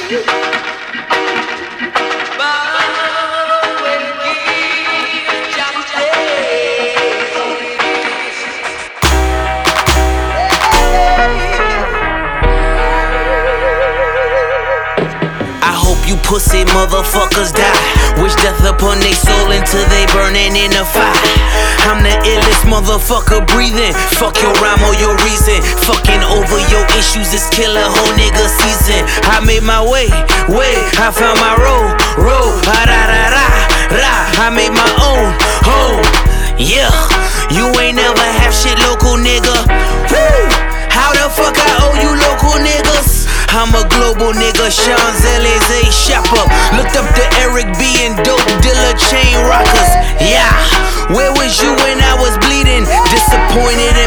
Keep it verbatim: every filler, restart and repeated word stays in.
You pussy motherfuckers die. Wish death upon they soul until they burning in the fire. I'm the illest motherfucker breathing. Fuck your rhyme or your reason. Fucking over your issues, this killer whole nigga season. I made my way, way. I found my road, road. Ah, da, da, da, da. I made my own home. Yeah, you ain't never have shit, local nigga. Woo! How the fuck I owe you, local niggas? I'm a global nigga, Champs-Élysées shopper. Looked up to Eric B and dope dealer chain rockers. Yeah, where was you when I was bleeding? Disappointed and